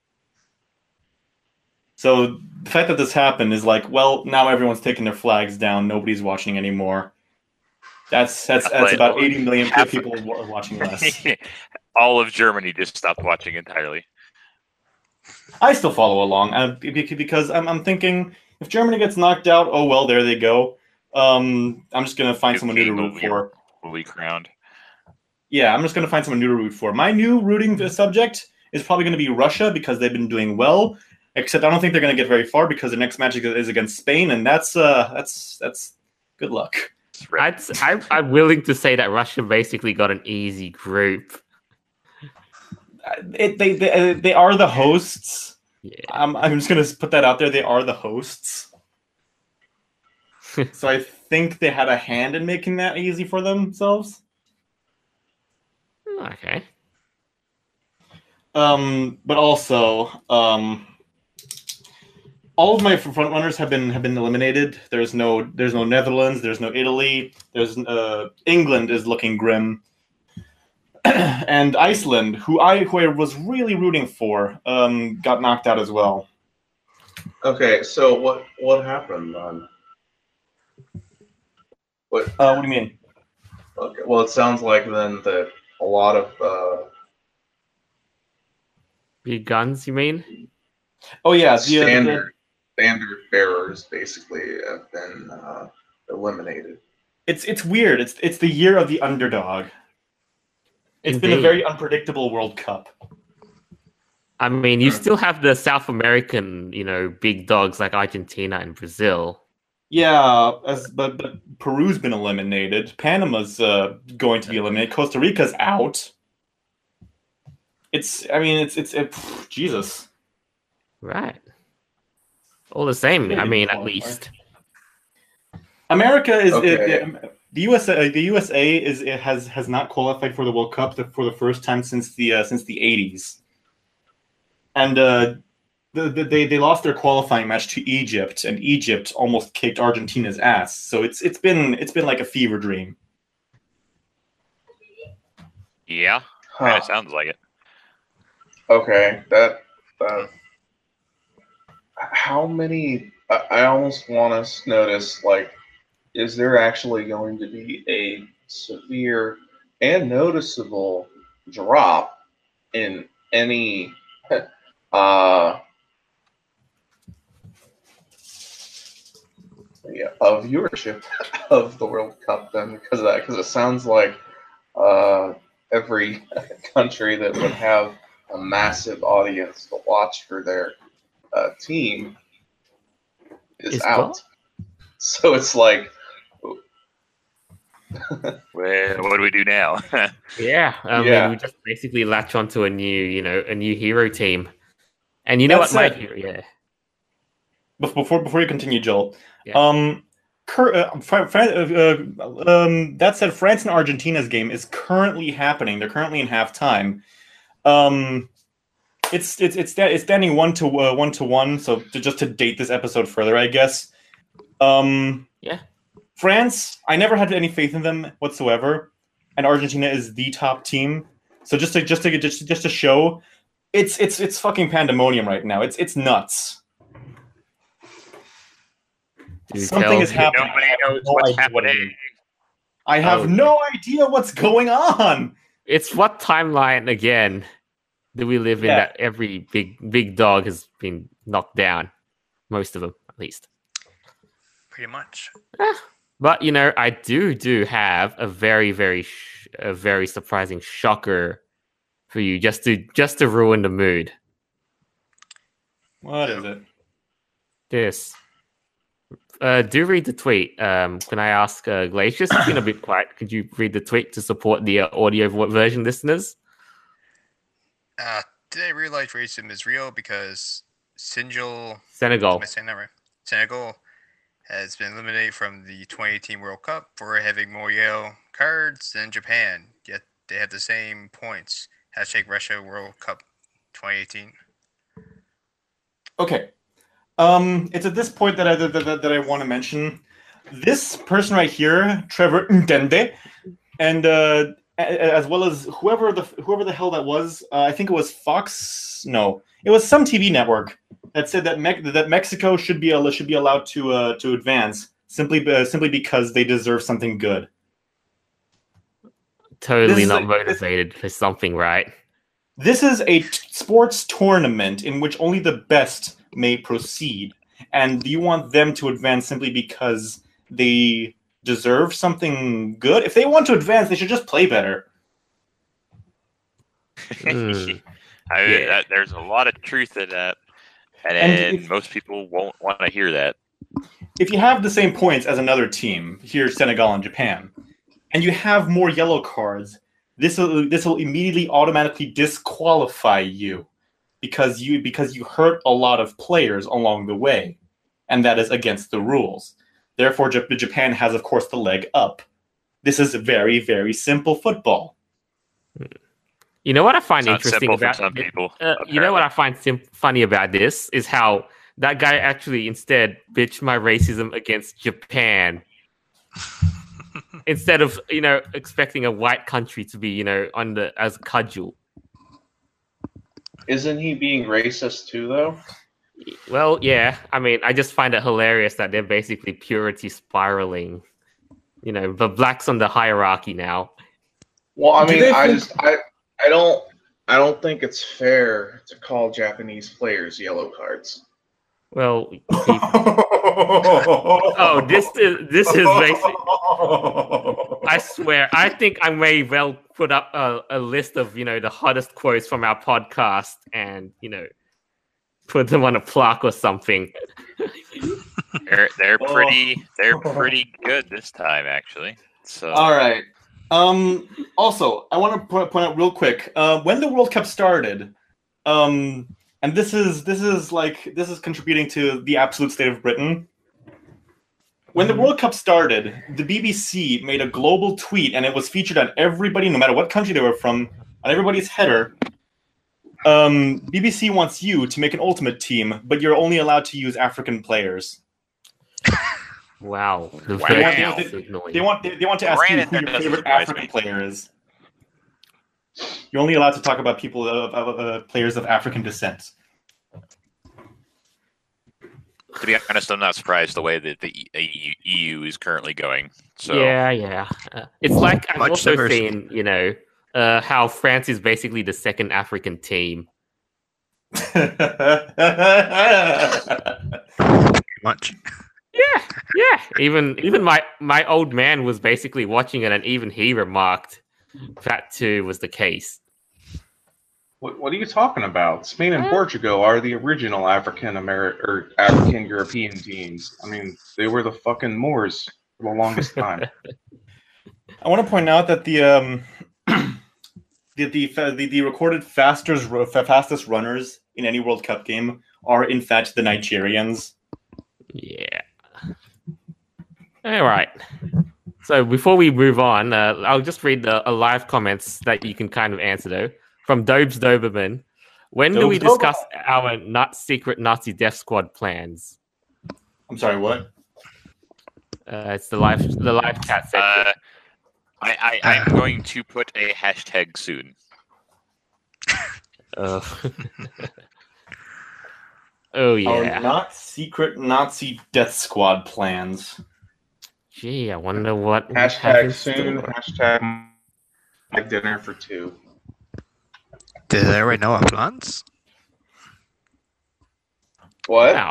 So the fact that this happened is like, well, now everyone's taking their flags down. Nobody's watching anymore. That's that's that's Like, about eighty million half- people wa- watching less. All of Germany just stopped watching entirely. I still follow along uh, be- be- because I'm I'm thinking if Germany gets knocked out, oh well, there they go. Um, I'm just gonna find New someone new to king root will be- for. Will be crowned. Yeah, I'm just going to find someone new to root for. My new rooting subject is probably going to be Russia because they've been doing well. Except I don't think they're going to get very far because the next match is against Spain, and that's uh, that's that's good luck. It's red. I'd, I, I'm willing to say that Russia basically got an easy group. it, they they they are the hosts. Yeah. Um, I'm just gonna put that out there. They are the hosts. So I think they had a hand in making that easy for themselves. Okay. Um, but also, um, all of my front runners have been have been eliminated. There's no there's no Netherlands. There's no Italy. There's uh, England is looking grim, and Iceland, who I who I was really rooting for, um, got knocked out as well. Okay, so what what happened then? What? Uh, what do you mean? Okay, well, it sounds like then that a lot of uh, Big guns, you mean? Oh yeah, the, standard standard bearers basically have been uh, eliminated. It's it's weird. It's it's the year of the underdog. It's been a Indeed. very unpredictable World Cup. I mean, you still have the South American, you know, big dogs like Argentina and Brazil. Yeah, as but, but Peru's been eliminated. Panama's uh, going to be eliminated. Costa Rica's out. It's I mean it's it's it, pff, Jesus. Right. All the same, I Maybe mean, at qualify. least. America is Okay. it, it, the U S A. The U S A is it has has not qualified for the World Cup for the first time since the uh, since the eighties, and uh, the, the, they they lost their qualifying match to Egypt, and Egypt almost kicked Argentina's ass. So it's it's been it's been like a fever dream. Yeah, Huh. kind of sounds like it. Okay, that that. How many? I, I almost want to notice like, is there actually going to be a severe and noticeable drop in any uh yeah, of viewership of the World Cup then? Because that because it sounds like uh every country that would have a massive audience to watch for their uh, team is Is out. what? So it's like, Well, what do we do now? Yeah, I Yeah. mean, we just basically latch onto a new, you know, a new hero team. And you know That's what, my it. hero, yeah. Bef- Before before you continue, Joel. Yeah. Um, cur- uh, Fran- Fran- uh, uh, um, that said, France and Argentina's game is currently happening. They're currently in halftime. Um, it's it's it's sta- it's standing one to uh, one to one. So to, just to date this episode further, I guess. Um, Yeah. France, I never had any faith in them whatsoever, and Argentina is the top team. So just to just to just, just to show, it's it's it's fucking pandemonium right now. It's it's nuts. Do Something tell. is happening. Nobody I have knows no what's idea what it happening. is. I have Oh, no idea what's going on. It's what timeline again do we live in Yeah. that every big big dog has been knocked down? Most of them, at least. Pretty much. But you know, I do do have a very very sh- a very surprising shocker for you, just to just to ruin the mood. What is it? This. Uh, do read the tweet. Um, can I ask uh, Glacius? It's been a bit quiet. Could you read the tweet to support the uh, audio vo- version listeners? Uh, today, real life racism is real because Senegal, Senegal. am I saying that right? Senegal has been eliminated from the twenty eighteen World Cup for having more yellow cards than Japan, yet they have the same points. Hashtag Russia World Cup twenty eighteen. Okay. Um, it's at this point that I that, that, that I want to mention this person right here, Trevor Ndende, and uh, a- as well as whoever the whoever the hell that was. Uh, I think it was Fox. No, it was some T V network that said that Me- that Mexico should be al- should be allowed to uh, to advance simply uh, simply because they deserve something good. Totally This is not like- motivated for something, right? This is a t- sports tournament in which only the best may proceed, and you want them to advance simply because they deserve something good. If they want to advance, they should just play better. Hmm. I, Yeah. that, there's a lot of truth in that, and, And and if- most people won't want to hear that. If you have the same points as another team, here Senegal and Japan, and you have more yellow cards, this will this will immediately automatically disqualify you because you because you hurt a lot of players along the way, and that is against the rules. Therefore, J- Japan has, of course, the leg up. This is very, very simple football. You know what I find It's not interesting simple for about some people. Uh, you know what I find sim- funny about this is how that guy actually instead bitched my racism against Japan instead of, you know, expecting a white country to be, you know, on the as cudgel. Isn't he being racist too, though? Well, yeah. I mean, I just find it hilarious that they're basically purity spiraling. You know, the blacks on the hierarchy now. Well, I Do mean, they I think- just I I don't I don't think it's fair to call Japanese players yellow cards. Well, people... oh, this is this is basically. I swear, I think I may well put up a, a list of, you know, the hottest quotes from our podcast and, you know, put them on a plaque or something. They're they're Oh. pretty they're pretty good this time, actually. So All right. Um, also, I want to point, point out real quick. Uh, when the World Cup started, um, and this is this is like this is contributing to the absolute state of Britain. When the World Cup started, the B B C made a global tweet, and it was featured on everybody, no matter what country they were from, on everybody's header. Um, B B C wants you to make an ultimate team, but you're only allowed to use African players. Wow, the Wow. virtue They- signaling. They want they, they want to ask you Granted, who that your doesn't favorite surprise African me. player is. You're only allowed to talk about people of, of, uh, players of African descent. to be honest, I'm not surprised the way that the E U is currently going. So Yeah, yeah. Uh, it's like I've Much also diversity. seen, you know, uh, how France is basically the second African team. Much. Yeah, yeah. Even even my my old man was basically watching it, and even he remarked that too was the case. What, what are you talking about? Spain and Portugal are the original African Ameri- or African European teams. I mean, they were the fucking Moors for the longest time. I want to point out that the um, the, the the the recorded fastest fastest runners in any World Cup game are in fact the Nigerians. Yeah. All right. So before we move on, uh, I'll just read the uh, live comments that you can kind of answer though. From Dobes Doberman. When do Dobes we discuss our not secret Nazi death squad plans? I'm sorry, what? Uh, it's the live the live chat section. uh, I, I I'm going to put a hashtag soon. Uh, oh yeah. Our not secret Nazi death squad plans. Gee, I wonder what we have Hashtag in soon. store. Hashtag my dinner for two. Did I already know our plans? What? Wow.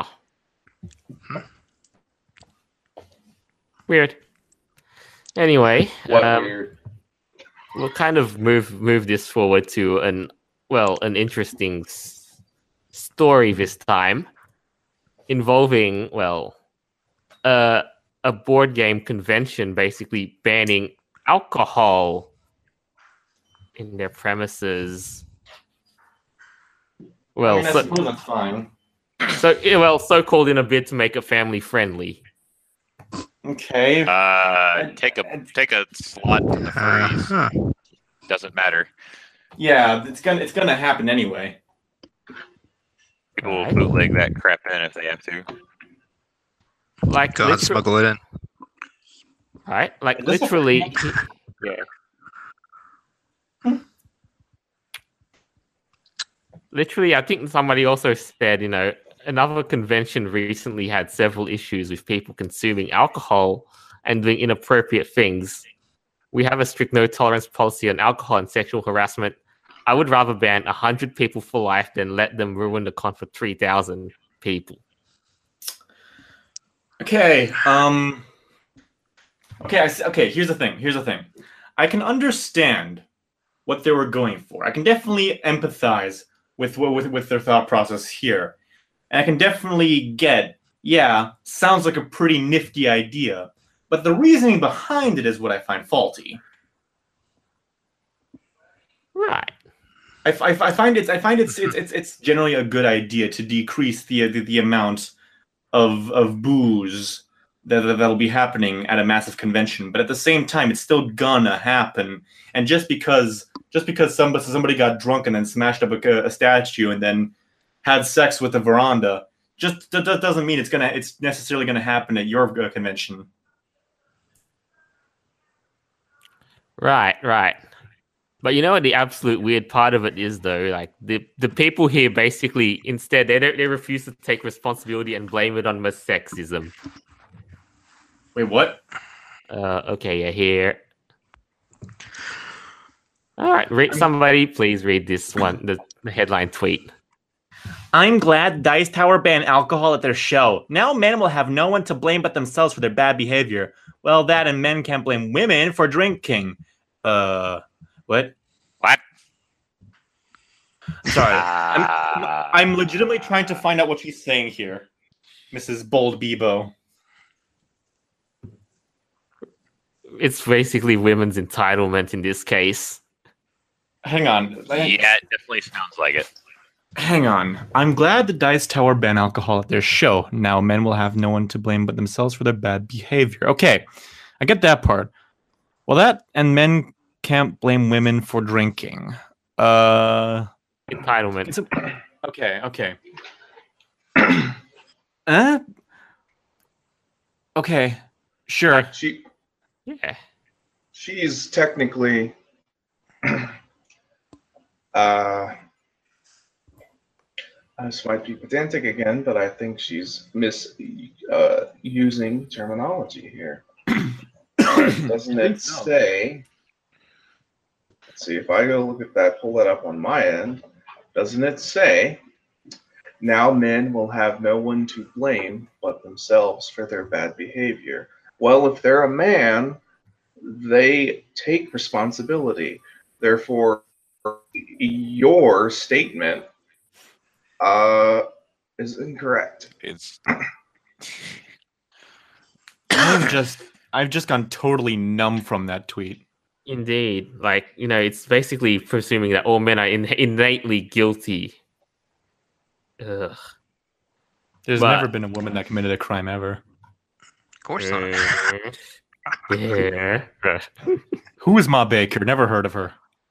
Weird. Anyway, What um, weird? we'll kind of move move this forward to an well an interesting s- story this time, involving well, uh, a board game convention basically banning alcohol in their premises. Well, I mean, I so, suppose that's fine. so yeah, well, so called in a bid to make it family friendly. Okay. Uh, take a take a slot in the phrase. Uh-huh. Doesn't matter. Yeah, it's gonna it's gonna happen anyway. People will Alright. bootleg that crap in if they have to. Like Go and liter- smuggle it in. right? Like Is this a- literally, yeah. Literally, I think somebody also said, you know, another convention recently had several issues with people consuming alcohol and doing inappropriate things. We have a strict no tolerance policy on alcohol and sexual harassment. I would rather ban one hundred people for life than let them ruin the con for three thousand people. Okay. Um. Okay. I s okay. Here's the thing. Here's the thing. I can understand what they were going for. I can definitely empathize with with with their thought process here, and I can definitely get. Yeah, sounds like a pretty nifty idea, but the reasoning behind it is what I find faulty. I, I, I find it's I find it's, it's it's it's generally a good idea to decrease the the, the amount of of booze that that'll be happening at a massive convention. But at the same time, it's still gonna happen. And just because just because somebody somebody got drunk and then smashed up a, a statue and then had sex with the veranda, just that doesn't mean it's gonna it's necessarily gonna happen at your uh, convention. Right, right. But you know what the absolute weird part of it is, though? Like, the, the people here basically, instead, they don't, they refuse to take responsibility and blame it on the sexism. Wait, what? Uh, okay, yeah, here. All right, read, somebody please read this one, the, the headline tweet. I'm glad Dice Tower banned alcohol at their show. Now men will have no one to blame but themselves for their bad behavior. Well, that and men can't blame women for drinking. Uh... What? What? Sorry. I'm, I'm legitimately trying to find out what she's saying here, Missus Bold Bebo. It's basically women's entitlement in this case. Hang on. Yeah, it definitely sounds like it. Hang on. I'm glad the Dice Tower banned alcohol at their show. Now men will have no one to blame but themselves for their bad behavior. Okay, I get that part. Well, that and men can't blame women for drinking. Uh, Entitlement. It's a, okay, okay. uh, okay, sure. She, Yeah. she's technically, uh, this might be pedantic again, but I think she's mis uh, using terminology here. Doesn't it so. say? Let's see if I go look at that, pull that up on my end. Doesn't it say, now men will have no one to blame but themselves for their bad behavior? Well, if they're a man, they take responsibility. Therefore, your statement uh, is incorrect. It's I'm just, I've just gone totally numb from that tweet. Indeed. Like, you know, it's basically presuming that all men are in- innately guilty. Ugh. There's But- never been a woman that committed a crime ever. Of course not. Yeah. Who is Ma Baker? Never heard of her.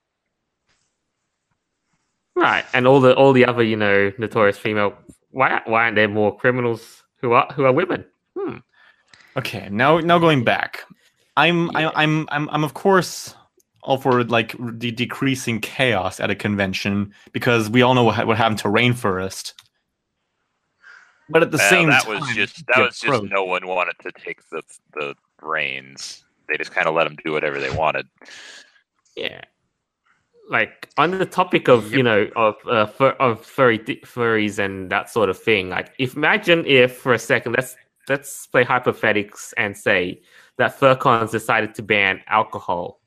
Right, and all the all the other, you know, notorious female. Why why aren't there more criminals who are who are women? Hmm. Okay, now now going back, I'm Yeah. I, I'm I'm I'm of course all for like de- decreasing chaos at a convention because we all know what, what happened to Rainforest. But at the Well, same that time, was just that the was just approach- no one wanted to take the the reins. They just kind of let them do whatever they wanted. Yeah. Like on the topic of you know of uh, fur, of furry furries and that sort of thing. Like, if imagine if for a second let's let's play hypothetics and say that FurCons decided to ban alcohol.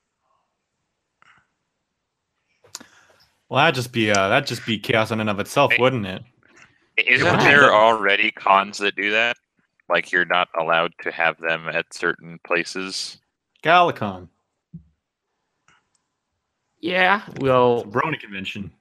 Well, that'd just be uh, that'd just be chaos in and of itself, Hey. wouldn't it? Isn't Right. there already cons that do that? Like you're not allowed to have them at certain places. Galicon, Yeah, well, Brony convention.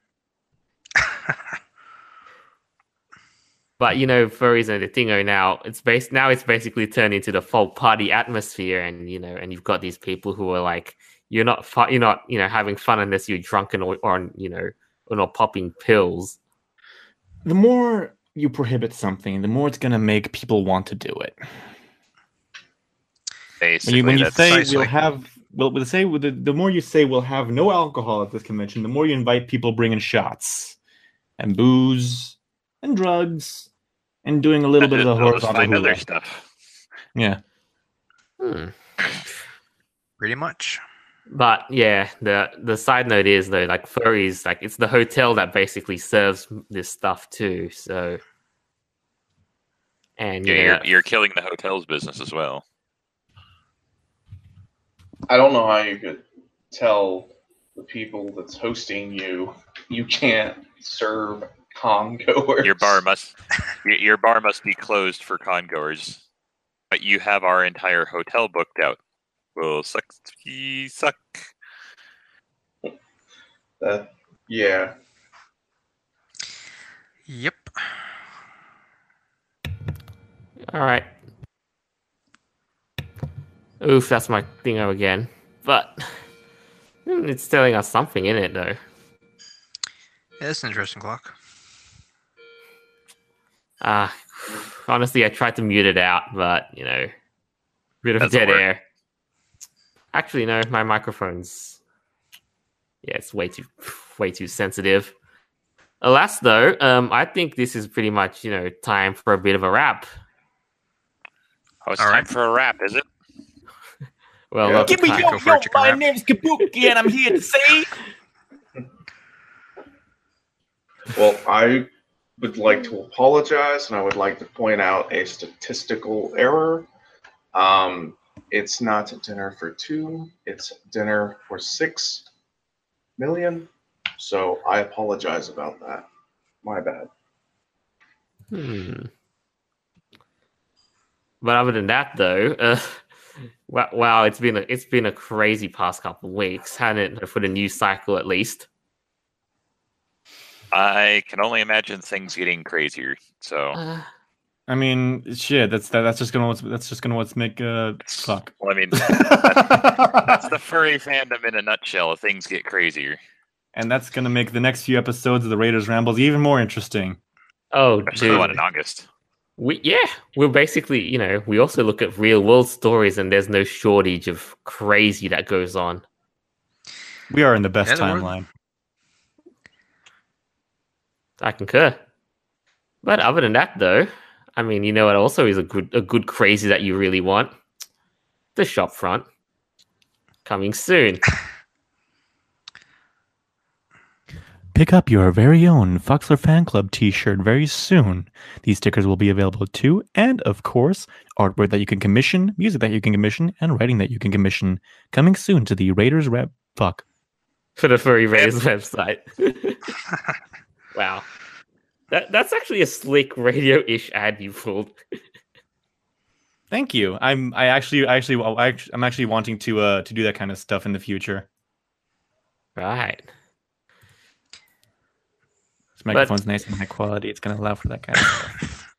but you know, furries and the thingo now it's based now it's basically turned into the full party atmosphere, and you know, and you've got these people who are like, you're not fu- you're not you know having fun unless you're drunken or, or you know or not popping pills. The more you prohibit something, the more it's gonna make people want to do it. Basically, When you, when you that's say precisely- we'll have, well, we'll say the, the more you say we'll have no alcohol at this convention, the more you invite people bringing shots and booze and drugs and doing a little bit of the They'll just horizontal find other hula. stuff. Yeah. Hmm. Pretty much. But yeah, the the side note is though, like furries, like it's the hotel that basically serves this stuff too. So, and Yeah, you know, you're you're killing the hotel's business as well. I don't know how you could tell the people that's hosting you you can't serve con-goers. Your bar must your, your bar must be closed for congoers, but you have our entire hotel booked out. Well, suck, ye suck. That Yeah. Yep. All right. Oof, that's my thingo again. But it's telling us something in it, though. Yeah, it's an interesting clock. Ah, honestly, I tried to mute it out, but, you know, bit of Doesn't dead work. air. Actually, no, my microphone's... Yeah, it's way too way too sensitive. Alas, though, um, I think this is pretty much, you know, time for a bit of a wrap. Oh, it's All time right. for a wrap, is it? Well, Yeah. not the Give me time. yo, Go for it, chicken my wrap. name's Kabuki, and I'm here to say Well, I would like to apologize, and I would like to point out a statistical error. Um, it's not dinner for two; it's dinner for six million. So I apologize about that. My bad. Hmm. But other than that, though, uh, wow, wow, it's been a, it's been a crazy past couple of weeks, hasn't it? For the news cycle, at least. I can only imagine things getting crazier. So, Uh, I mean, shit. That's that, that's just gonna what's that's just gonna what's make uh fuck. well, I mean, that's the furry fandom in a nutshell. Things get crazier, And that's gonna make the next few episodes of the Raiders Rambles even more interesting. oh, especially the dude. one in August. We yeah, we're basically, you know, we also look at real world stories, and there's no shortage of crazy that goes on. We are in the best Yeah, there were- timeline. I concur. But other than that, though, I mean, you know what? Also, is a good a good crazy that you really want. The shop front coming soon. Pick up your very own Foxler Fan Club t-shirt very soon. These stickers will be available too, and of course, artwork that you can commission, music that you can commission, and writing that you can commission. Coming soon to the Raiders Rep. Fuck. For the Furry Raiders website. Wow. That that's actually a slick radio-ish ad you pulled. Thank you. I'm I actually I actually I act- I'm actually wanting to uh to do that kind of stuff in the future. Right. This microphone's nice and high quality. It's gonna allow for that kind of stuff.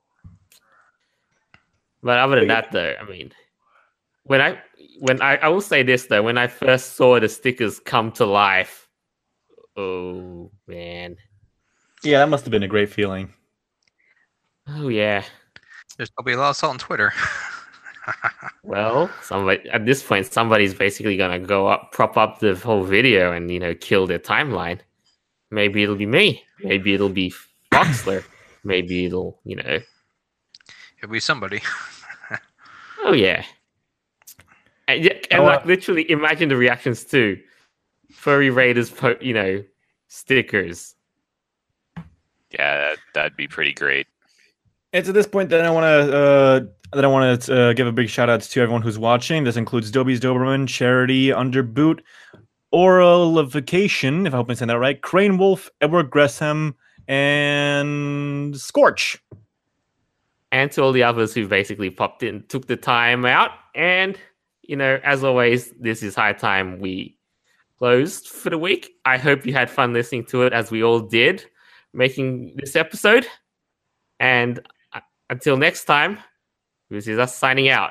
But other than that, though, I mean, when I when I, I will say this though, when I first saw the stickers come to life, oh man, Yeah, that must have been a great feeling. oh yeah. There's probably a lot of salt on Twitter. Well, somebody at this point, somebody's basically gonna go up, prop up the whole video, and you know, kill their timeline. Maybe it'll be me. Maybe it'll be Foxler. Maybe it'll, you know. It'll be somebody. Oh yeah. And, yeah, and Oh, like uh, literally, imagine the reactions too. Furry Raiders, po- you know, stickers. Yeah, that, that'd be pretty great. It's at this point that I want to uh, that I want to uh, give a big shout out to everyone who's watching. This includes Dobies Doberman, Charity, Underboot, Oralification, if I hope I'm saying that right, Crane Wolf, Edward Gresham, and Scorch. And to all the others who basically popped in, took the time out. And, you know, as always, this is high time we closed for the week. I hope you had fun listening to it, as we all did, making this episode. And uh, until next time, this is us signing out.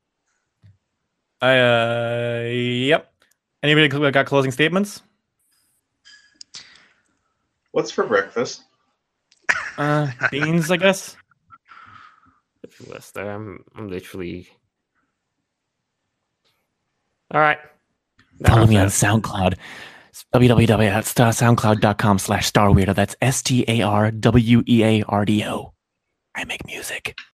I, uh, yep. Anybody got closing statements? What's for breakfast? Uh, beans, I guess. I'm, I'm literally. All right. Follow me on SoundCloud. www.soundcloud.com slash starweirdo. That's S T A R W E A R D O. I make music.